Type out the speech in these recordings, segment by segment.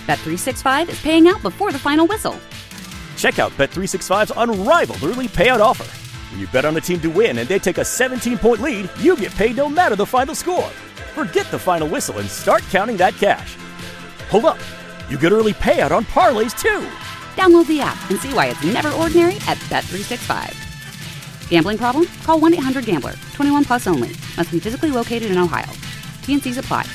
Bet365 is paying out before the final whistle. Check out Bet365's unrivaled early payout offer. When you bet on a team to win and they take a 17-point lead, you get paid no matter the final score. Forget the final whistle and start counting that cash. Hold up. You get early payout on parlays, too. Download the app and see why it's never ordinary at Bet365. Gambling problem? Call 1-800-GAMBLER. 21 plus only. Must be physically located in Ohio. T&Cs apply.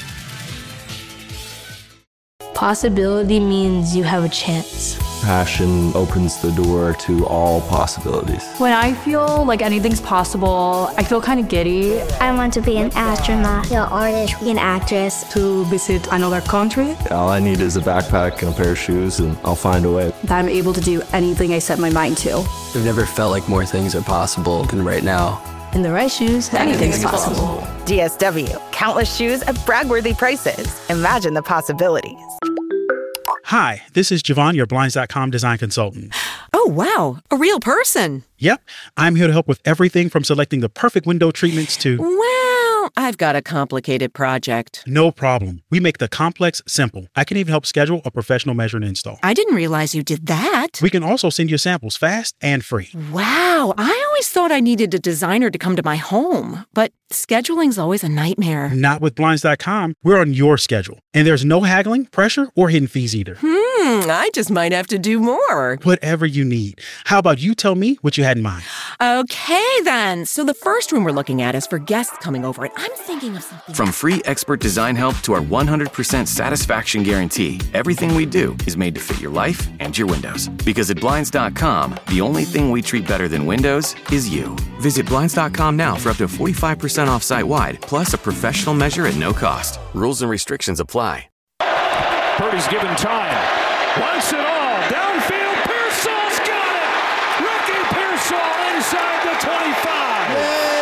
Possibility means you have a chance. Passion opens the door to all possibilities. When I feel like anything's possible, I feel kind of giddy. I want to be an astronaut, an artist, an actress. To visit another country. All I need is a backpack and a pair of shoes, and I'll find a way. That I'm able to do anything I set my mind to. I've never felt like more things are possible than right now. In the right shoes, anything's possible. DSW, countless shoes at brag-worthy prices. Imagine the possibilities. Hi, this is Javon, your Blinds.com design consultant. Oh, wow. A real person. Yep. I'm here to help with everything from selecting the perfect window treatments to... Well, I've got a complicated project. No problem. We make the complex simple. I can even help schedule a professional measure and install. I didn't realize you did that. We can also send you samples fast and free. Wow. I always thought I needed a designer to come to my home, but scheduling's always a nightmare. Not with Blinds.com. We're on your schedule. And there's no haggling, pressure, or hidden fees either. I just might have to do more. Whatever you need. How about you tell me what you had in mind? Okay, then. So the first room we're looking at is for guests coming over, and I'm thinking of something. From free expert design help to our 100% satisfaction guarantee, everything we do is made to fit your life and your windows. Because at Blinds.com, the only thing we treat better than windows is you. Visit Blinds.com now for up to 45% off site-wide, plus a professional measure at no cost. Rules and restrictions apply. Purdy's given time. Wants it all. Downfield. Pearsall's got it. Ricky Pearsall inside the 25.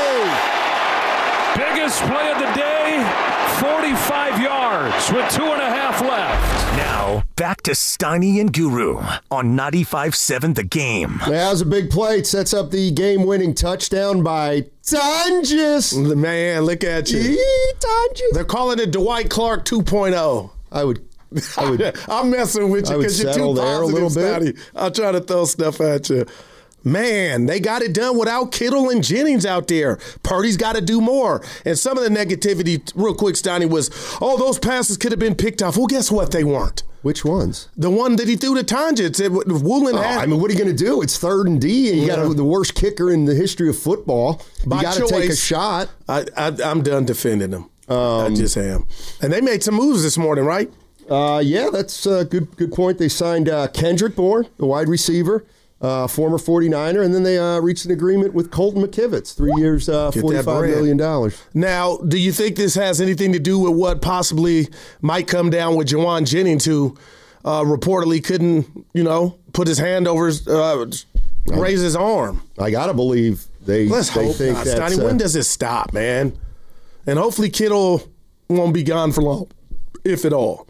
Yay! Biggest play of the day. 45 yards with 2.5 left. Now, back to Steiny and Guru on 95.7 The Game. That was a big play. It sets up the game-winning touchdown by Tonjes. Man, look at you. Tonjes. They're calling it Dwight Clark 2.0. I'm messing with you because you're too positive, Steiny. I'll try to throw stuff at you. Man, they got it done without Kittle and Jennings out there. Purdy's got to do more. And some of the negativity, real quick, Steiny, was, those passes could have been picked off. Well, guess what? They weren't. Which ones? The one that he threw to Tonjes. Woolen had. I mean, what are you going to do? It's 3rd and D, and you got the worst kicker in the history of football. You got to take a shot. I'm done defending them. I just am. And they made some moves this morning, right? Yeah, that's a good point. They signed Kendrick Bourne, the wide receiver, former 49er, and then they reached an agreement with Colton McKivitz, 3 years, $45 million. Now, do you think this has anything to do with what possibly might come down with Jauan Jennings, who reportedly couldn't, put his hand over raise his arm? I got to believe Let's hope think not. that's... Steiny, when does it stop, man? And hopefully Kittle won't be gone for long, if at all.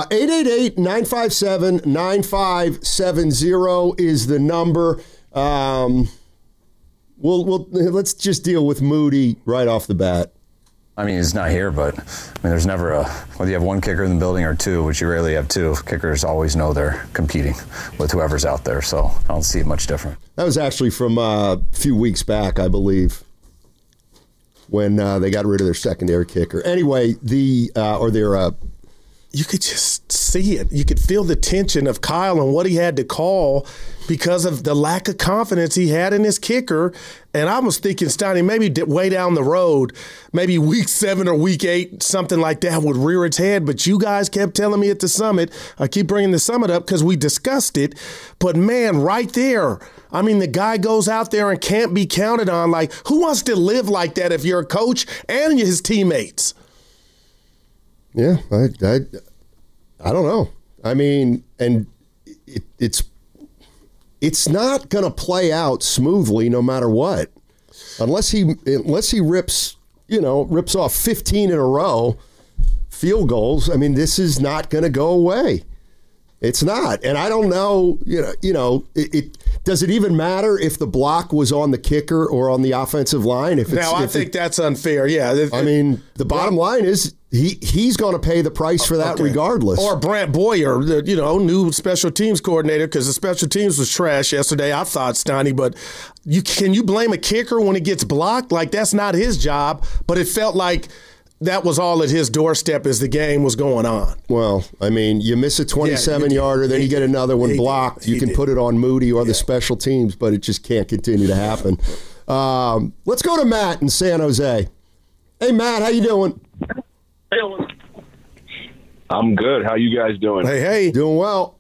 888-957-9570 is the number. Let's just deal with Moody right off the bat. I mean, he's not here, but there's never whether you have one kicker in the building or two, which you rarely have two. Kickers always know they're competing with whoever's out there, so I don't see it much different. That was actually from a few weeks back, I believe, when they got rid of their secondary kicker. Anyway, you could just see it. You could feel the tension of Kyle and what he had to call because of the lack of confidence he had in his kicker. And I was thinking, Steiny, maybe way down the road, maybe week 7 or week 8, something like that would rear its head. But you guys kept telling me at the summit, I keep bringing the summit up because we discussed it. But, man, right there, I mean, the guy goes out there and can't be counted on. Like, who wants to live like that if you're a coach and his teammates? Yeah, I don't know. I mean, and it's not going to play out smoothly no matter what, unless he rips off 15 in a row field goals. I mean, this is not going to go away. It's not, and I don't know. does it even matter if the block was on the kicker or on the offensive line? I think that's unfair. Yeah. I mean, the bottom line is he's going to pay the price for that regardless. Or Brant Boyer, new special teams coordinator, because the special teams was trash yesterday, I thought, Steiny. But can you blame a kicker when it gets blocked? Like, that's not his job. But it felt like that was all at his doorstep as the game was going on. Well, I mean, you miss a 27-yarder, then you get another one blocked. You can put it on Moody or the special teams, but it just can't continue to happen. Let's go to Matt in San Jose. Hey, Matt, how you doing? Hey, I'm good. How you guys doing? Hey. Doing well.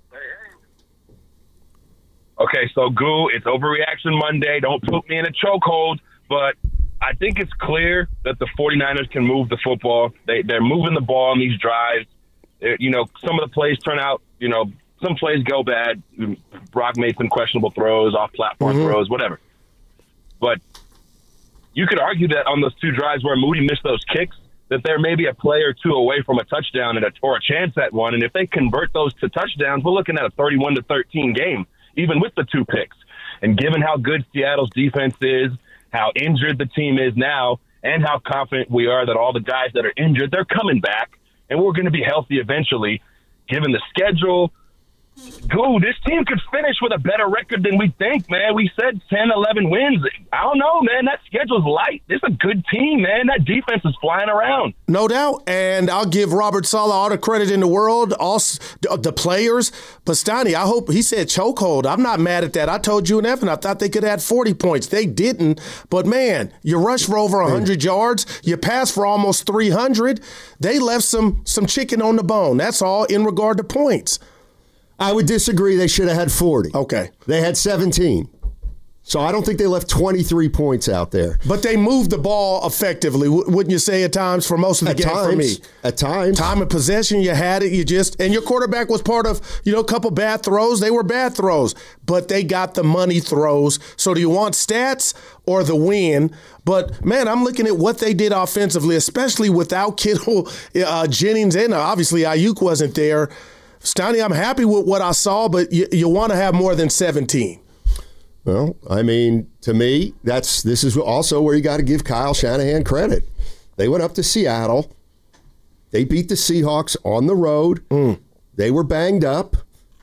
Okay, so Goo, it's Overreaction Monday. Don't put me in a chokehold, but I think it's clear that the 49ers can move the football. They're moving the ball on these drives. Some of the plays turn out, some plays go bad. Brock made some questionable throws, off-platform throws, whatever. But you could argue that on those two drives where Moody missed those kicks, that there may be a play or two away from a touchdown or a chance at one. And if they convert those to touchdowns, we're looking at a 31-13 game, even with the two picks. And given how good Seattle's defense is, how injured the team is now, and how confident we are that all the guys that are injured, they're coming back, and we're going to be healthy eventually, given the schedule. Dude, this team could finish with a better record than we think, man. We said 10, 11 wins. I don't know, man. That schedule's light. It's a good team, man. That defense is flying around. No doubt. And I'll give Robert Saleh all the credit in the world, also the players. But Steiny, I hope he said chokehold. I'm not mad at that. I told you and Evan, I thought they could add 40 points. They didn't. But, man, you rushed for over 100 yards. You passed for almost 300. They left some chicken on the bone. That's all in regard to points. I would disagree. They should have had 40. Okay. They had 17. So I don't think they left 23 points out there. But they moved the ball effectively, wouldn't you say, at times, for most of the game for me? At times. Time of possession, you had it. And your quarterback was part of, a couple bad throws. They were bad throws. But they got the money throws. So do you want stats or the win? But, man, I'm looking at what they did offensively, especially without Kittle, Jennings, and obviously Ayuk wasn't there. Steiny, I'm happy with what I saw, but you want to have more than 17. Well, I mean, to me, this is also where you got to give Kyle Shanahan credit. They went up to Seattle. They beat the Seahawks on the road. They were banged up.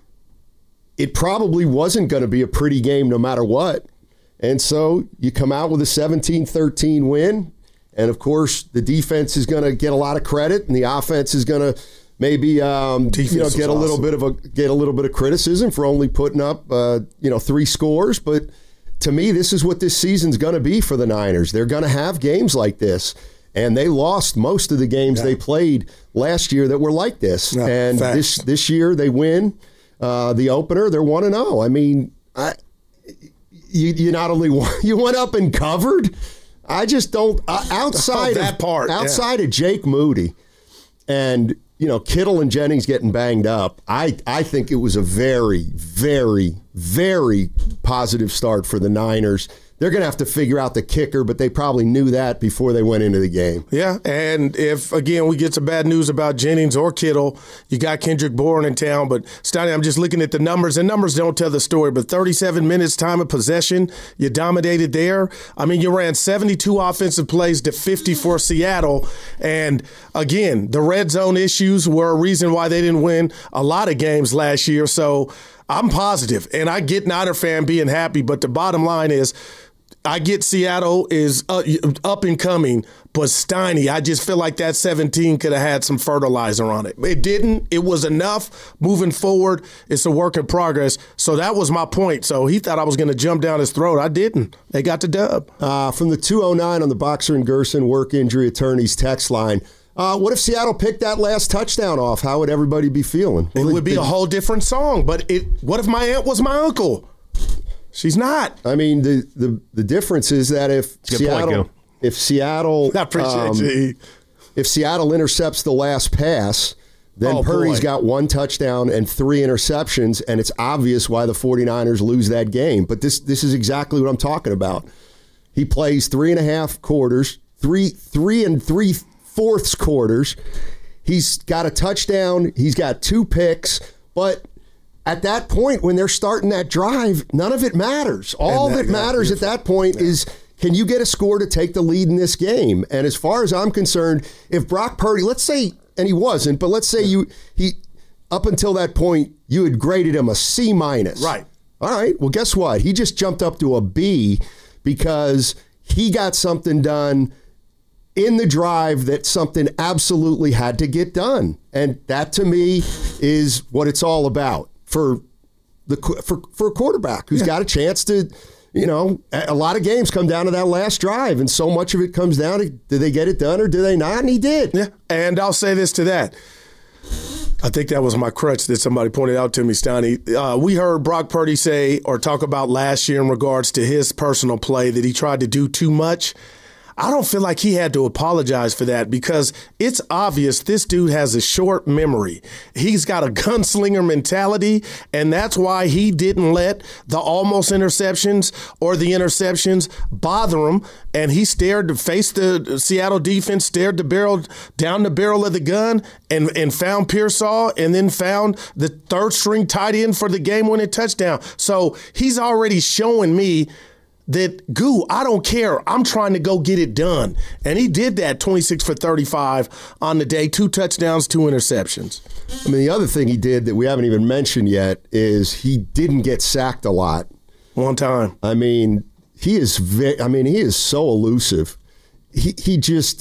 It probably wasn't going to be a pretty game no matter what. And so you come out with a 17-13 win. And, of course, the defense is going to get a lot of credit, and the offense is going to maybe get a little bit of criticism for only putting up 3 scores. But to me, this is what this season's going to be for the Niners. They're going to have games like this, and they lost most of the games they played last year that were like this. And this year they win the opener. They're 1-0. I mean, you not only you went up and covered. I just don't outside of Jake Moody and Kittle and Jennings getting banged up, I think it was a very, very, very positive start for the Niners. They're going to have to figure out the kicker, but they probably knew that before they went into the game. Yeah, and if, again, we get some bad news about Jennings or Kittle, you got Kendrick Bourne in town. But, Steiny, I'm just looking at the numbers, and numbers don't tell the story, but 37 minutes time of possession, you dominated there. I mean, you ran 72 offensive plays to 50 for Seattle. And, again, the red zone issues were a reason why they didn't win a lot of games last year. So I'm positive, and I get Niner fan being happy, but the bottom line is, I get Seattle is up and coming, but Steiny, I just feel like that 17 could have had some fertilizer on it. It didn't. It was enough. Moving forward, it's a work in progress. So that was my point. So he thought I was going to jump down his throat. I didn't. They got the dub. From the 209 on the Boxer and Gerson work injury attorneys text line, what if Seattle picked that last touchdown off? How would everybody be feeling? It would be a whole different song. But what if my aunt was my uncle? She's not. I mean, the difference is that if Seattle intercepts the last pass, then Purdy's got 1 touchdown and 3 interceptions, and it's obvious why the 49ers lose that game. But this is exactly what I'm talking about. He plays 3.5 quarters, 3 3/4 quarters. He's got a touchdown. He's got 2 picks, but at that point, when they're starting that drive, none of it matters. All that matters at that point is, can you get a score to take the lead in this game? And as far as I'm concerned, if Brock Purdy, let's say, and he wasn't, but let's say he up until that point, you had graded him a C-. Right. All right. Well, guess what? He just jumped up to a B because he got something done in the drive that something absolutely had to get done. And that, to me, is what it's all about for a quarterback who's got a chance to, a lot of games come down to that last drive, and so much of it comes down to, do they get it done or do they not? And he did. Yeah, and I'll say this to that. I think that was my crutch that somebody pointed out to me, Stoney. We heard Brock Purdy say or talk about last year in regards to his personal play that he tried to do too much. I don't feel like he had to apologize for that because it's obvious this dude has a short memory. He's got a gunslinger mentality, and that's why he didn't let the almost interceptions or the interceptions bother him. And he stared to face the Seattle defense, stared down the barrel of the gun and found Pearsall and then found the third string tight end for the game-winning touchdown. So he's already showing me that, Goo, I don't care. I'm trying to go get it done. And he did that, 26 for 35 on the day, 2 touchdowns, 2 interceptions. I mean, the other thing he did that we haven't even mentioned yet is he didn't get sacked a lot. One time. I mean, he is so elusive. He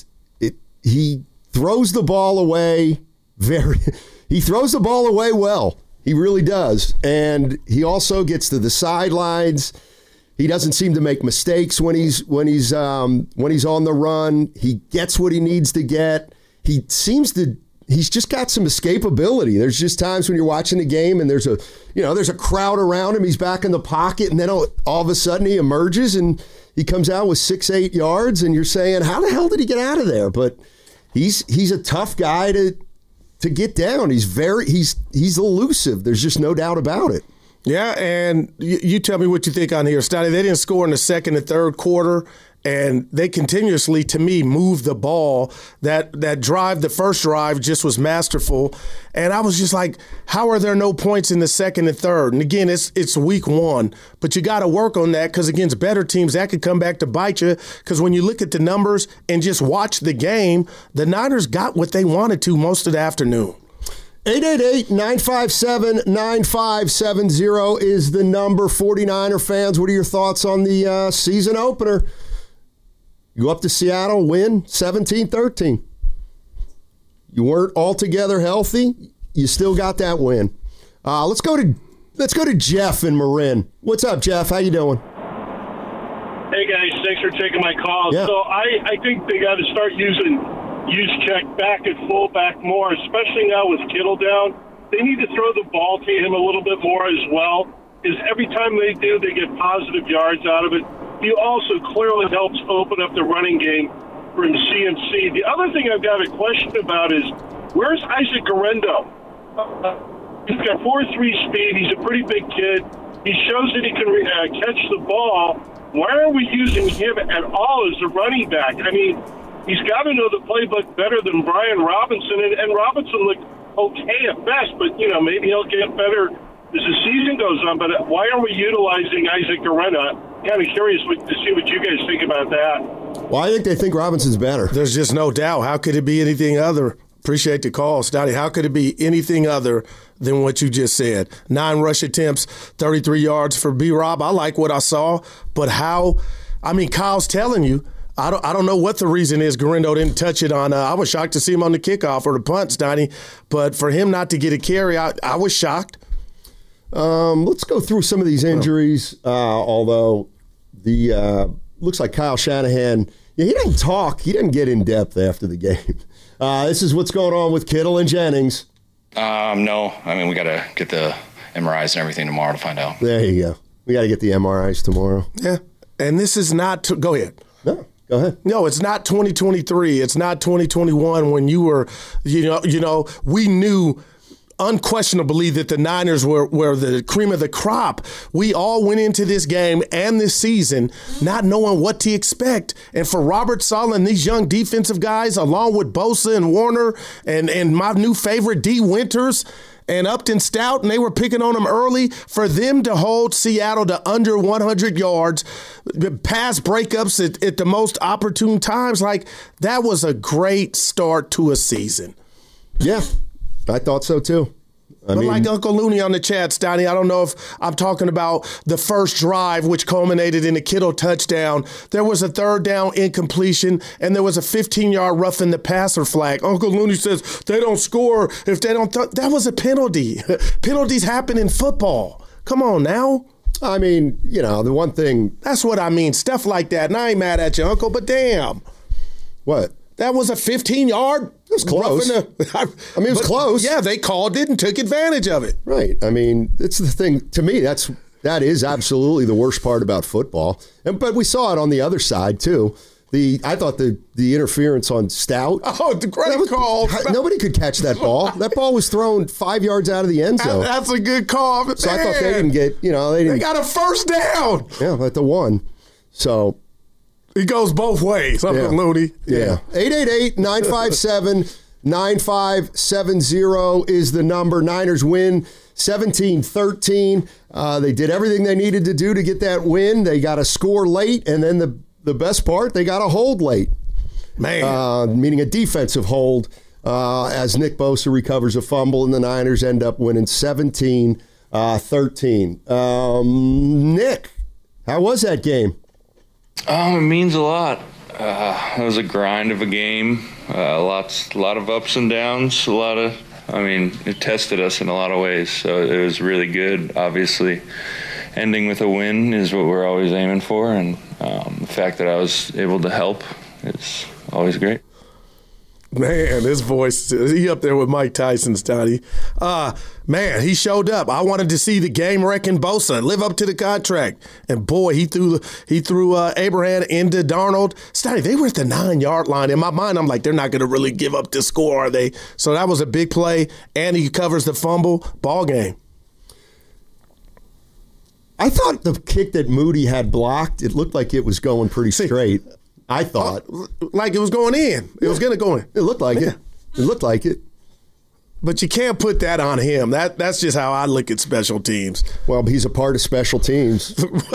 throws the ball away he throws the ball away well. He really does. And he also gets to the sidelines. He doesn't seem to make mistakes when he's on the run. He gets what he needs to get. He's just got some escapability. There's just times when you're watching the game and there's a crowd around him. He's back in the pocket, and then all of a sudden he emerges and he comes out with 6-8 yards, and you're saying, how the hell did he get out of there? But he's a tough guy to get down. He's elusive. There's just no doubt about it. Yeah, and you tell me what you think on here, Stoney. They didn't score in the second and third quarter, and they continuously, to me, moved the ball. That drive, the first drive, just was masterful. And I was just like, how are there no points in the second and third? And again, it's week 1, but you got to work on that because against better teams, that could come back to bite you. Because when you look at the numbers and just watch the game, the Niners got what they wanted to most of the afternoon. 888-957-9570 is the number. 49er fans, what are your thoughts on the season opener? You go up to Seattle, win 17-13. You weren't altogether healthy. You still got that win. Let's go to Jeff in Marin. What's up, Jeff? How you doing? Hey, guys. Thanks for taking my call. Yeah. So I think they got to start using check back at fullback more, especially now with Kittle down. They need to throw the ball to him a little bit more as well, because every time they do, they get positive yards out of it. He also clearly helps open up the running game from CMC. The other thing I've got a question about is, where's Isaac Guerendo? He's got 4.3 speed. He's a pretty big kid. He shows that he can catch the ball. Why aren't we using him at all as a running back? I mean, he's got to know the playbook better than Brian Robinson, and Robinson looked okay at best, but, maybe he'll get better as the season goes on. But why aren't we utilizing Isaac Guerendo? Kind of curious to see what you guys think about that. Well, I think they think Robinson's better. There's just no doubt. How could it be anything other? Appreciate the call, Stoney. How could it be anything other than what you just said? 9 rush attempts, 33 yards for B-Rob. I like what I saw, but how? I mean, Kyle's telling you. I don't know what the reason is Guerendo didn't touch it on. I was shocked to see him on the kickoff or the punt, Stoney. But for him not to get a carry, I was shocked. Let's go through some of these injuries. Although looks like Kyle Shanahan, he didn't talk. He didn't get in depth after the game. This is what's going on with Kittle and Jennings. No, I mean we got to get the MRIs and everything tomorrow to find out. There you go. We got to get the MRIs tomorrow. Yeah, and this is not. Go ahead. No. Go ahead. No, it's not 2023. It's not 2021 when you were, we knew unquestionably that the Niners were the cream of the crop. We all went into this game and this season not knowing what to expect. And for Robert Saleh and these young defensive guys, along with Bosa and Warner and my new favorite, D. Winters, and Upton Stout, and they were picking on them early. For them to hold Seattle to under 100 yards, pass breakups at the most opportune times, like that was a great start to a season. Yeah, I thought so too. But like Uncle Looney on the chat, Stoney, I don't know if I'm talking about the first drive, which culminated in a Kittle touchdown. There was a third down incompletion, and there was a 15-yard roughing the passer flag. Uncle Looney says they don't score if they don't. That was a penalty. Penalties happen in football. Come on now. I mean, the one thing. That's what I mean. Stuff like that. And I ain't mad at you, Uncle, but damn. What? That was a 15-yard. It was close. It was close. Yeah, they called it and took advantage of it. Right. I mean, it's the thing. To me, that is absolutely the worst part about football. But we saw it on the other side, too. I thought the interference on Stout. Oh, the great call. Nobody could catch that ball. That ball was thrown 5 yards out of the end zone. That's a good call. But so I thought they didn't get, they got a first down. Yeah, at the one. So. It goes both ways, Uncle Looney. Yeah. 888-957-9570 is the number. Niners win 17-13. They did everything they needed to do to get that win. They got a score late, and then the best part, they got a hold late. Man. Meaning a defensive hold as Nick Bosa recovers a fumble, and the Niners end up winning 17-13. Nick, how was that game? It means a lot. It was a grind of a game. A lot of ups and downs. It tested us in a lot of ways. So it was really good. Obviously, ending with a win is what we're always aiming for. And the fact that I was able to help is always great. Man, his voice, he up there with Mike Tyson's, Tony. Man, he showed up. I wanted to see the game-wrecking Bosa live up to the contract. And, boy, he threw Abraham into Darnold. Stoney, they were at the 9-yard line. In my mind, I'm like, they're not going to really give up this score, are they? So that was a big play, and he covers the fumble. Ball game. I thought the kick that Moody had blocked, it looked like it was going pretty straight. I thought. Like it was going in. It was going to go in. It looked like it. It looked like it. But you can't put that on him. That's just how I look at special teams. Well, he's a part of special teams.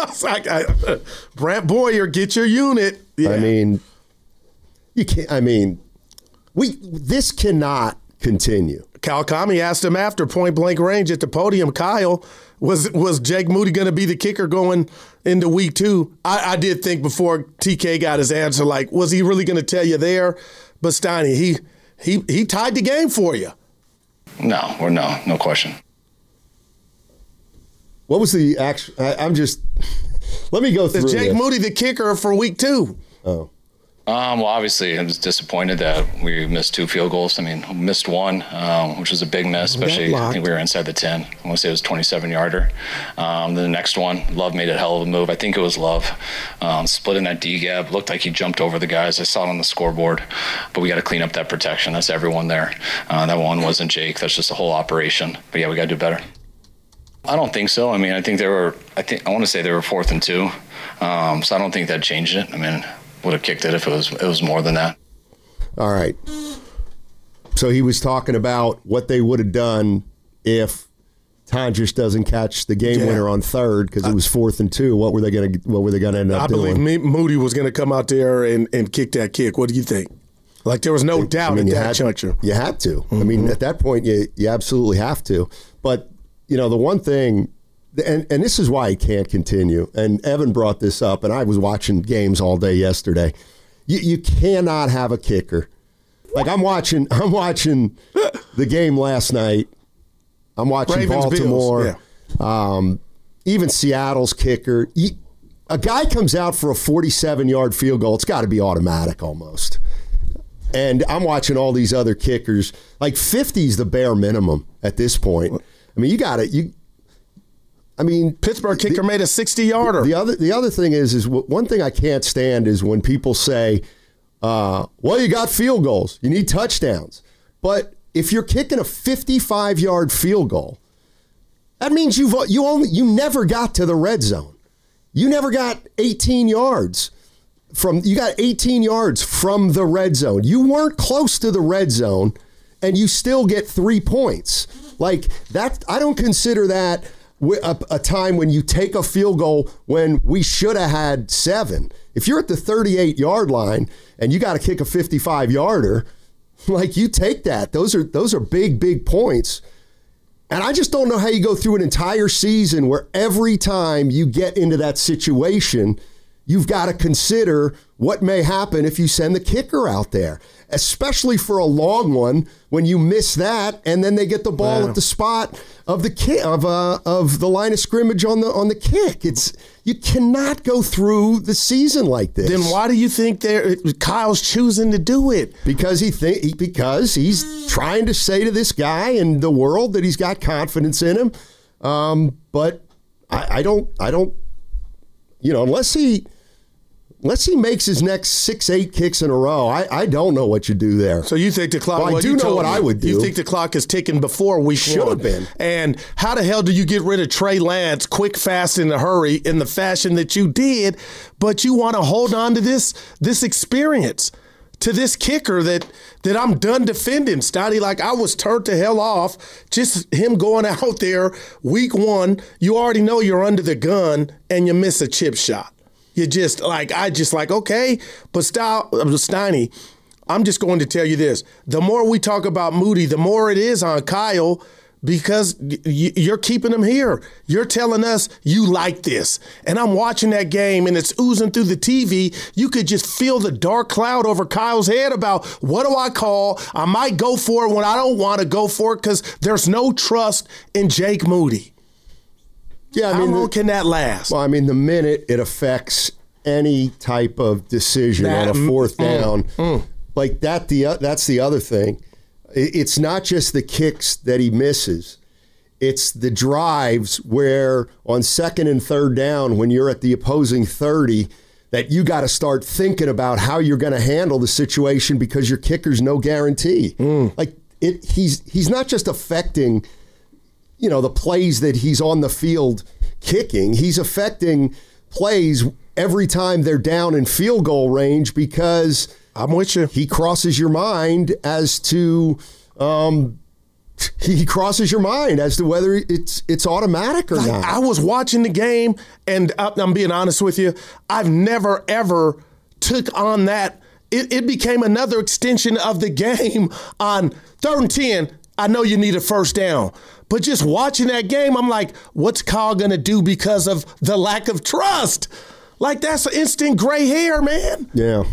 Brant Boyer, get your unit. Yeah. You can't. This cannot continue. Cal Kami asked him after point-blank range at the podium, Kyle, was Jake Moody going to be the kicker going into week 2? I did think before TK got his answer, like, was he really going to tell you there? But Steiny, he tied the game for you. No question. What was the actual? Let me go through. Is Jake Moody the kicker for week 2? Oh. Well, obviously, I was disappointed that we missed 2 field goals. Missed one, which was a big miss, especially I think we were inside the 10. I want to say it was 27-yarder. Then the next one, Love made a hell of a move. I think it was Love. Split in that D-gap. Looked like he jumped over the guys. I saw it on the scoreboard. But we got to clean up that protection. That's everyone there. That one wasn't Jake. That's just a whole operation. But, yeah, we got to do better. I don't think so. I want to say they were 4th and 2. So I don't think that changed it. Would have kicked it if it was more than that. All right. So he was talking about what they would have done if Tonjes doesn't catch the game winner on 3rd because it was 4th and 2. What were they going to end up doing? I believe Moody was going to come out there and kick that kick. What do you think? Like there was no doubt at that juncture. You had to. Mm-hmm. At that point, you absolutely have to. But the one thing. And this is why it can't continue. And Evan brought this up, and I was watching games all day yesterday. You cannot have a kicker. Like I'm watching the game last night. I'm watching Ravens, Baltimore. Bills, yeah. Even Seattle's kicker. A guy comes out for a 47-yard field goal. It's got to be automatic almost. And I'm watching all these other kickers. Like 50 is the bare minimum at this point. You got it. Pittsburgh kicker made a 60-yarder. The other thing is one thing I can't stand is when people say, well, you got field goals. You need touchdowns. But if you're kicking a 55-yard field goal, that means you never got to the red zone. You never got 18 yards. You got 18 yards from the red zone. You weren't close to the red zone and you still get 3 points. Like that, I don't consider that a time when you take a field goal when we should have had 7. If you're at the 38-yard line and you got to kick a 55-yarder, like you take that. Those are big points. And I just don't know how you go through an entire season where every time you get into that situation, you've got to consider what may happen if you send the kicker out there, especially for a long one when you miss that and then they get the ball at the spot of the kick of the line of scrimmage on the kick. You cannot go through the season like this. Then why do you think Kyle's choosing to do it? Because he's trying to say to this guy and the world that he's got confidence in him. But I don't. Unless he makes his next 6-8 kicks in a row, I don't know what you do there. So you think the clock? Well, I do know what I would do. You think the clock is ticking before week 1? Should have been. And how the hell do you get rid of Trey Lance quick, fast, in a hurry in the fashion that you did? But you want to hold on to this experience, to this kicker that I'm done defending, Stoddy. Like I was turned the hell off. Just him going out there week 1, you already know you're under the gun and you miss a chip shot. You just okay, but Steiny, I'm just going to tell you this. The more we talk about Moody, the more it is on Kyle because you're keeping him here. You're telling us you like this. And I'm watching that game and it's oozing through the TV. You could just feel the dark cloud over Kyle's head about what do I call? I might go for it when I don't want to go for it because there's no trust in Jake Moody. Yeah, how long can that last? Well, I mean, the minute it affects any type of decision on a 4th down, like that, that's the other thing. It's not just the kicks that he misses. It's the drives where on 2nd and 3rd down, when you're at the opposing 30, that you got to start thinking about how you're going to handle the situation because your kicker's no guarantee. Like he's not just affecting the plays that he's on the field kicking. He's affecting plays every time they're down in field goal range because I'm with you. He crosses your mind as to whether it's automatic or not. I was watching the game, and I'm being honest with you, I've never ever took on that. It became another extension of the game on 3rd and 10. I know you need a 1st down. But just watching that game, I'm like, what's Kyle going to do because of the lack of trust? Like, that's instant gray hair, man. Yeah.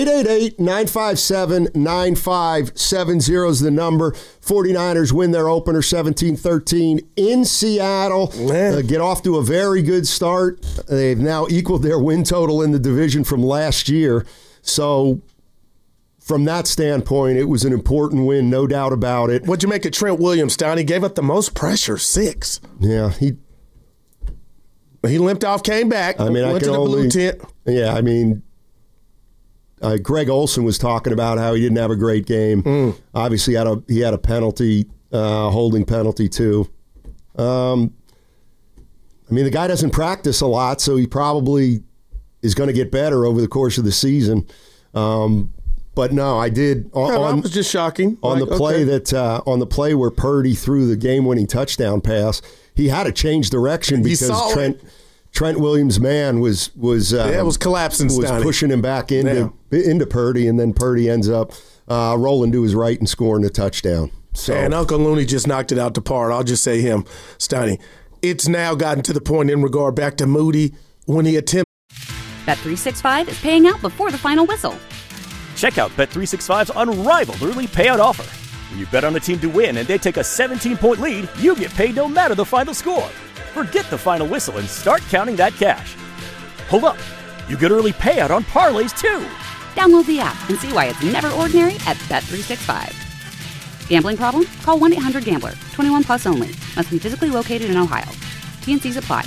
888-957-9570 is the number. 49ers win their opener 17-13 in Seattle. Get off to a very good start. They've now equaled their win total in the division from last year. So from that standpoint, it was an important win, no doubt about it. What'd you make of Trent Williams, Don? He gave up the most pressure, 6. Yeah, he limped off, came back. I mean, went to the blue tent. Yeah, I mean, Greg Olsen was talking about how he didn't have a great game. Obviously, he had a penalty, holding penalty too. I mean, the guy doesn't practice a lot, so he probably is going to get better over the course of the season. But no, I did. That was just shocking. On the play where Purdy threw the game-winning touchdown pass, he had to change direction because Trent Williams' man was collapsing. Was pushing him back into Purdy, and then Purdy ends up rolling to his right and scoring a touchdown. So, and Uncle Looney just knocked it out the park. I'll just say him, Steiny. It's now gotten to the point in regard back to Moody when he attempted. Bet365 is paying out before the final whistle. Check out Bet365's unrivaled early payout offer. When you bet on a team to win and they take a 17-point lead, you get paid no matter the final score. Forget the final whistle and start counting that cash. Hold up. You get early payout on parlays, too. Download the app and see why it's never ordinary at Bet365. Gambling problem? Call 1-800-GAMBLER. 21 plus only. Must be physically located in Ohio. T&Cs apply.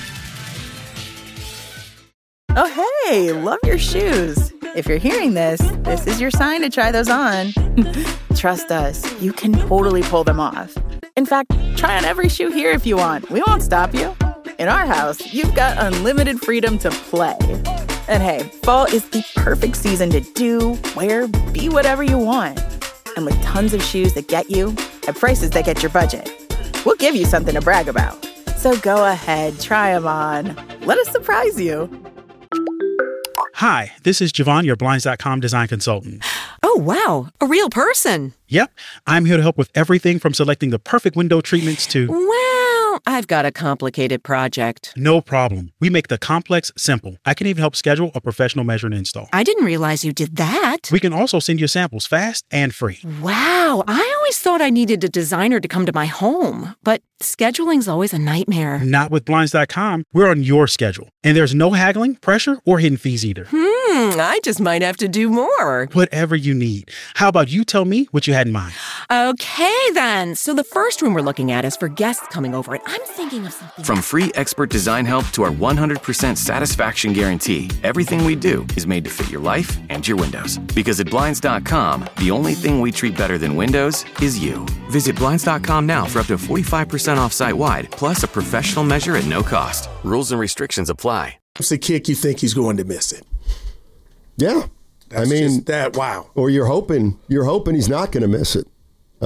Oh, hey, love your shoes. If you're hearing this, this is your sign to try those on. Trust us, you can totally pull them off. In fact, try on every shoe here if you want. We won't stop you. In our house, you've got unlimited freedom to play. And hey, fall is the perfect season to do, wear, be whatever you want. and with tons of shoes that get you at prices that get your budget. We'll give you something to brag about. So go ahead, try them on. Let us surprise you. Hi, this is Javon, your Blinds.com design consultant. Oh, wow. A real person. Yep. I'm here to help with everything from selecting the perfect window treatments to... Well, I've got a complicated project. No problem. We make the complex simple. I can even help schedule a professional measure and install. I didn't realize you did that. We can also send you samples fast and free. Wow. I always thought I needed a designer to come to my home, but scheduling's always a nightmare. Not with Blinds.com. We're on your schedule. And there's no haggling, pressure, or hidden fees either. I just might have to do more. Whatever you need. How about you tell me what you had in mind? Okay, then. So the first room we're looking at is for guests coming over, and I'm thinking of something. From free expert design help to our 100% satisfaction guarantee, everything we do is made to fit your life and your windows. Because at Blinds.com, the only thing we treat better than windows is you. Visit Blinds.com now for up to 45% off site-wide, plus a professional measure at no cost. Rules and restrictions apply. It's a kick you think he's going to miss it. Yeah. That's just that, wow. Or you're hoping he's not going to miss it.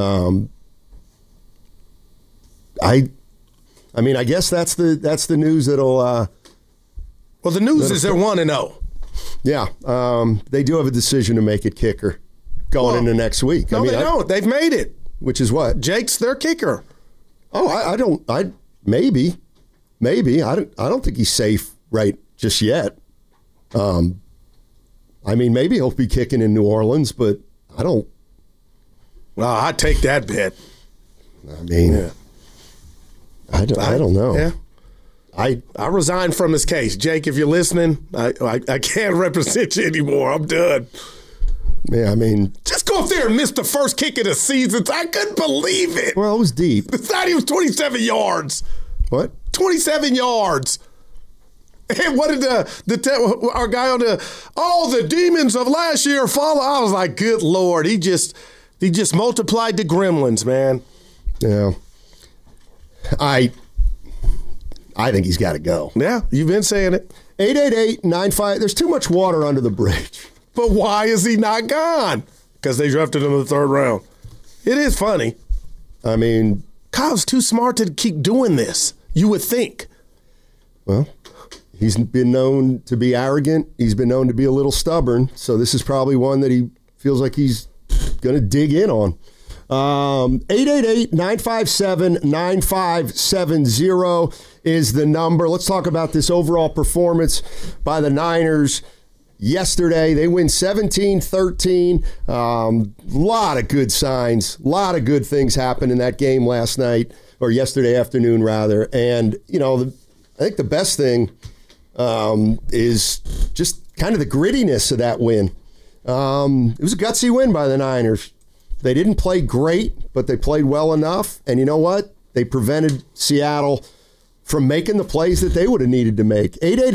I guess that's the news that'll. Well, the news is they're 1-0. Yeah, they do have a decision to make at kicker going into next week. No, they don't. They've made it. Which is what? Jake's their kicker. Oh, maybe. I don't think he's safe right just yet. Maybe he'll be kicking in New Orleans, but I don't. Well, I'd take that bet. I don't know. Yeah. I resigned from this case. Jake, if you're listening, I can't represent you anymore. I'm done. Yeah, just go up there and miss the first kick of the season. I couldn't believe it. Well, it was deep. It's not even 27 yards. What? 27 yards. And what did our guy on the demons of last year follow? I was like, good Lord, he just multiplied the gremlins, man. Yeah. I think he's got to go. Yeah, you've been saying it. 888-95. There's too much water under the bridge. But why is he not gone? Because they drafted him in the third round. It is funny. Kyle's too smart to keep doing this, you would think. Well, he's been known to be arrogant. He's been known to be a little stubborn. So this is probably one that he feels like he's going to dig in on. 888-957-9570 is the number. Let's talk about this overall performance by the Niners yesterday. They win 17-13. Lot of good signs. A lot of good things happened in that game last night, or yesterday afternoon, rather. And, I think the best thing is just kind of the grittiness of that win. It was a gutsy win by the Niners. They didn't play great, but they played well enough. And you know what? They prevented Seattle from making the plays that they would have needed to make.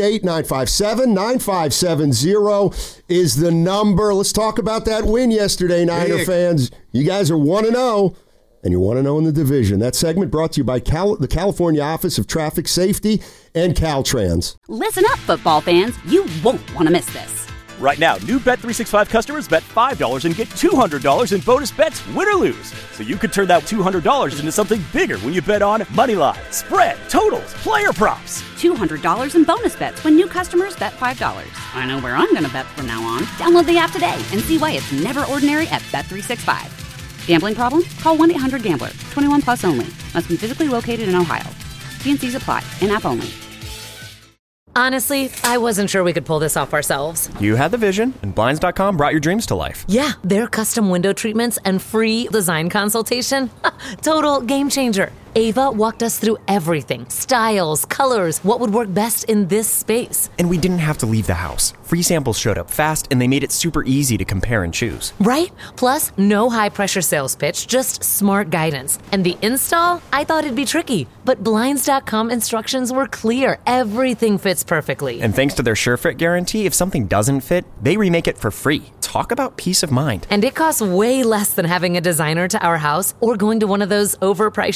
888-957-9570 is the number. Let's talk about that win yesterday, Niner fans. You guys are 1-0, and you're 1-0 in the division. That segment brought to you by the California Office of Traffic Safety and Caltrans. Listen up, football fans. You won't want to miss this. Right now, new Bet365 customers bet $5 and get $200 in bonus bets, win or lose. So you could turn that $200 into something bigger when you bet on moneyline, spread, totals, player props. $200 in bonus bets when new customers bet $5. I know where I'm going to bet from now on. Download the app today and see why it's never ordinary at Bet365. Gambling problem? Call 1-800-GAMBLER. 21 plus only. Must be physically located in Ohio. T&Cs apply. In-app only. Honestly, I wasn't sure we could pull this off ourselves. You had the vision, and Blinds.com brought your dreams to life. Yeah, their custom window treatments and free design consultation. Total game changer. Ava walked us through everything. Styles, colors, what would work best in this space. And we didn't have to leave the house. Free samples showed up fast, and they made it super easy to compare and choose. Right? Plus, no high-pressure sales pitch, just smart guidance. And the install? I thought it'd be tricky. But Blinds.com instructions were clear. Everything fits perfectly. And thanks to their SureFit guarantee, if something doesn't fit, they remake it for free. Talk about peace of mind. And it costs way less than having a designer to our house or going to one of those overpriced showrooms.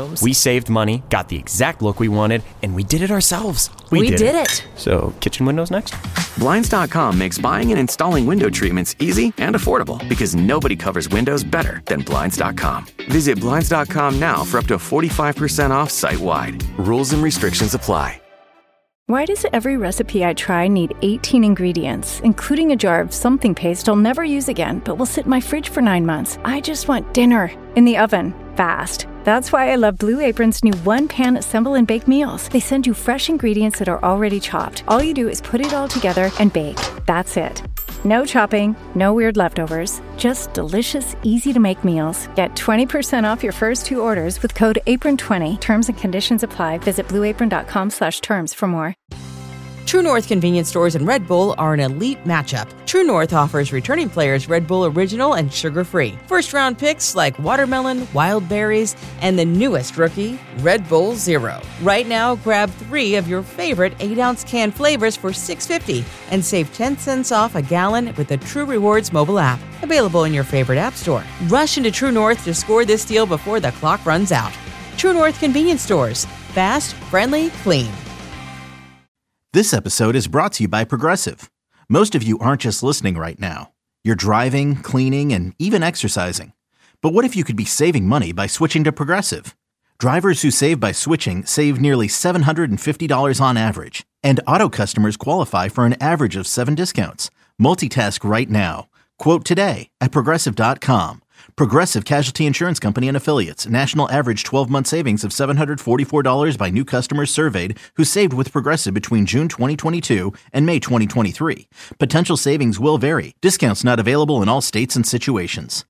rooms. We saved money, got the exact look we wanted, and we did it ourselves. We did it. So, kitchen windows next? Blinds.com makes buying and installing window treatments easy and affordable because nobody covers windows better than Blinds.com. Visit Blinds.com now for up to 45% off site-wide. Rules and restrictions apply. Why does every recipe I try need 18 ingredients, including a jar of something paste I'll never use again, but will sit in my fridge for 9 months? I just want dinner in the oven, fast. That's why I love Blue Apron's new one-pan assemble and bake meals. They send you fresh ingredients that are already chopped. All you do is put it all together and bake. That's it. No chopping, no weird leftovers, just delicious, easy-to-make meals. Get 20% off your first 2 orders with code APRON20. Terms and conditions apply. Visit blueapron.com/terms for more. True North convenience stores and Red Bull are an elite matchup. True North offers returning players Red Bull Original and sugar-free. First-round picks like watermelon, wild berries, and the newest rookie, Red Bull Zero. Right now, grab 3 of your favorite 8-ounce can flavors for $6.50 and save 10 cents off a gallon with the True Rewards mobile app. Available in your favorite app store. Rush into True North to score this deal before the clock runs out. True North convenience stores. Fast, friendly, clean. This episode is brought to you by Progressive. Most of you aren't just listening right now. You're driving, cleaning, and even exercising. But what if you could be saving money by switching to Progressive? Drivers who save by switching save nearly $750 on average. And auto customers qualify for an average of 7 discounts. Multitask right now. Quote today at Progressive.com. Progressive Casualty Insurance Company and Affiliates. National average 12-month savings of $744 by new customers surveyed who saved with Progressive between June 2022 and May 2023. Potential savings will vary. Discounts not available in all states and situations.